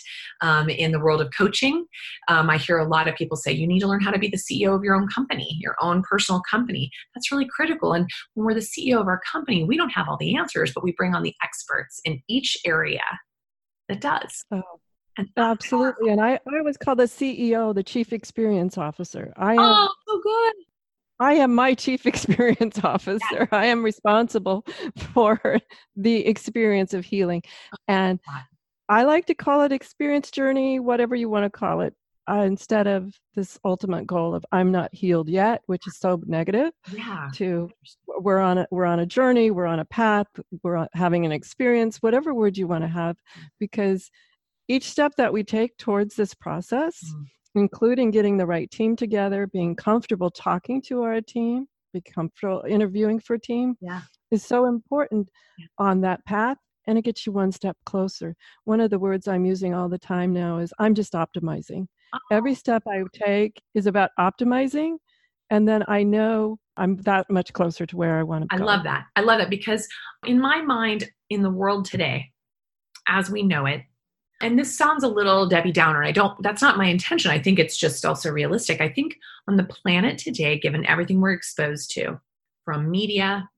in the world of coaching. I hear a lot of people say, you need to learn how to be the CEO of your own company, your own personal company. That's really critical. And when we're the CEO of our company, we don't have all the answers, but we bring on the experts in each area that does. Oh, absolutely. And I always call the CEO the Chief Experience Officer. Oh, so good. I am my chief experience officer. I am responsible for the experience of healing. And I like to call it experience journey, whatever you want to call it, instead of this ultimate goal of I'm not healed yet, which is so negative. Yeah. To we're on a journey, we're on a path, having an experience, whatever word you want to have, because each step that we take towards this process, including getting the right team together, being comfortable talking to our team, be comfortable interviewing for a team, is so important on that path, and it gets you one step closer. One of the words I'm using all the time now is I'm just optimizing. Every step I take is about optimizing, and then I know I'm that much closer to where I want to go. I love that. I love it, because in my mind, in the world today, as we know it, and this sounds a little Debbie Downer. That's not my intention. I think it's just also realistic. I think on the planet today, given everything we're exposed to, from media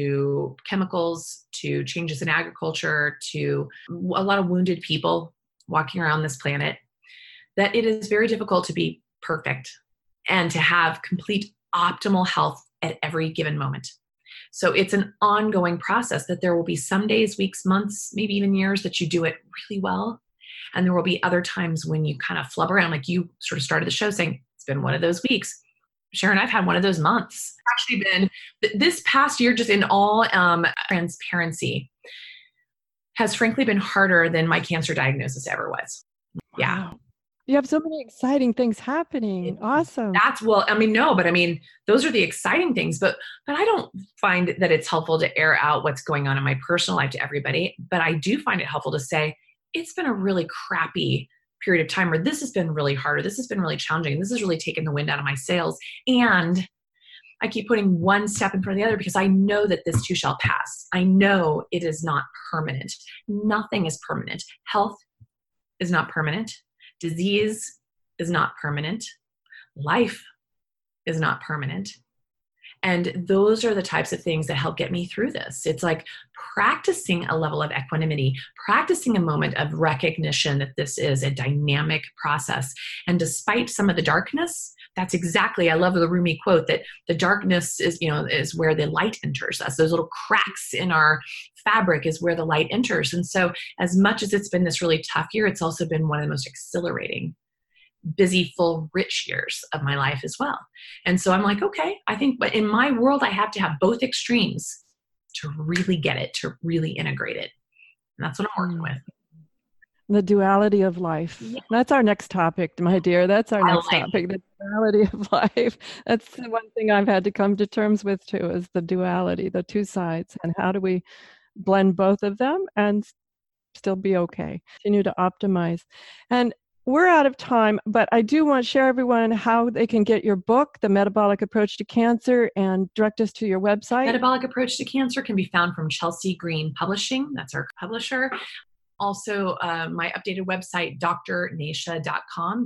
to chemicals, to changes in agriculture, to a lot of wounded people walking around this planet, that it is very difficult to be perfect and to have complete optimal health at every given moment. So it's an ongoing process that there will be some days, weeks, months, maybe even years that you do it really well. And there will be other times when you kind of flub around, like you sort of started the show saying, it's been one of those weeks. Sharon, I've had one of those months. It's actually been this past year, just in all transparency, has frankly been harder than my cancer diagnosis ever was. Wow. Yeah. You have so many exciting things happening. Awesome. Those are the exciting things, but I don't find that it's helpful to air out what's going on in my personal life to everybody. But I do find it helpful to say, it's been a really crappy period of time, or this has been really hard, or this has been really challenging, and this has really taken the wind out of my sails. And I keep putting one step in front of the other, because I know that this too shall pass. I know it is not permanent. Nothing is permanent. Health is not permanent. Disease is not permanent. Life is not permanent. And those are the types of things that help get me through this. It's like practicing a level of equanimity, practicing a moment of recognition that this is a dynamic process. And despite some of the darkness, that's exactly, I love the Rumi quote that the darkness is where the light enters us, those little cracks in our fabric is where the light enters. And so as much as it's been this really tough year, it's also been one of the most exhilarating, busy, full, rich years of my life as well. And so I'm like, okay, I think, but in my world, I have to have both extremes to really get it, to really integrate it. And that's what I'm working with. The duality of life. Yeah. That's our next topic, my dear. That's our next topic, the duality of life. That's the one thing I've had to come to terms with too, is the duality, the two sides. And how do we blend both of them and still be okay? Continue to optimize. And we're out of time, but I do want to share everyone how they can get your book, The Metabolic Approach to Cancer, and direct us to your website. Metabolic Approach to Cancer can be found from Chelsea Green Publishing. That's our publisher. Also, my updated website, drnasha.com,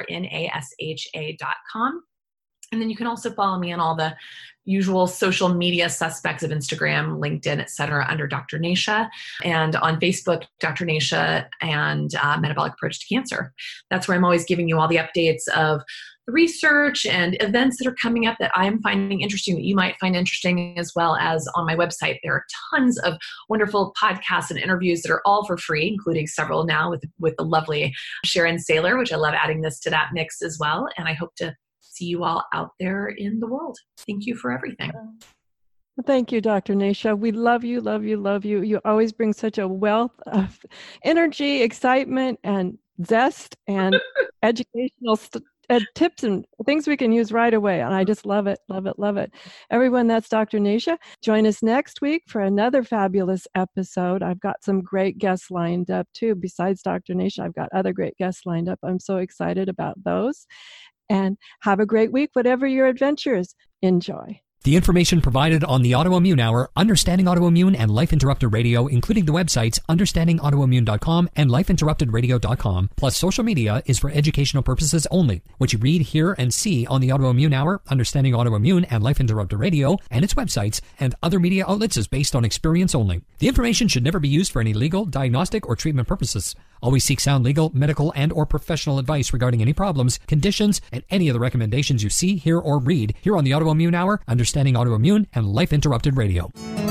drnasha.com. And then you can also follow me on all the usual social media suspects of Instagram, LinkedIn, et cetera, under Dr. Nasha, and on Facebook, Dr. Nasha and Metabolic Approach to Cancer. That's where I'm always giving you all the updates of the research and events that are coming up that I'm finding interesting, that you might find interesting, as well as on my website. There are tons of wonderful podcasts and interviews that are all for free, including several now with the lovely Sharon Saylor, which I love adding this to that mix as well. And I hope to see you all out there in the world. Thank you for everything. Thank you, Dr. Nasha. We love you, love you, love you. You always bring such a wealth of energy, excitement, and zest, and educational tips and things we can use right away. And I just love it, love it, love it. Everyone, that's Dr. Nasha. Join us next week for another fabulous episode. I've got some great guests lined up too. Besides Dr. Nasha, I've got other great guests lined up. I'm so excited about those. And have a great week, whatever your adventures. Enjoy. The information provided on the Autoimmune Hour, Understanding Autoimmune, and Life Interrupted Radio, including the websites understandingautoimmune.com and lifeinterruptedradio.com, plus social media, is for educational purposes only. What you read, hear, and see on the Autoimmune Hour, Understanding Autoimmune, and Life Interrupted Radio, and its websites, and other media outlets is based on experience only. The information should never be used for any legal, diagnostic, or treatment purposes. Always seek sound legal, medical, and or professional advice regarding any problems, conditions, and any of the recommendations you see, hear, or read here on the Autoimmune Hour, Understanding Autoimmune, and Life Interrupted Radio.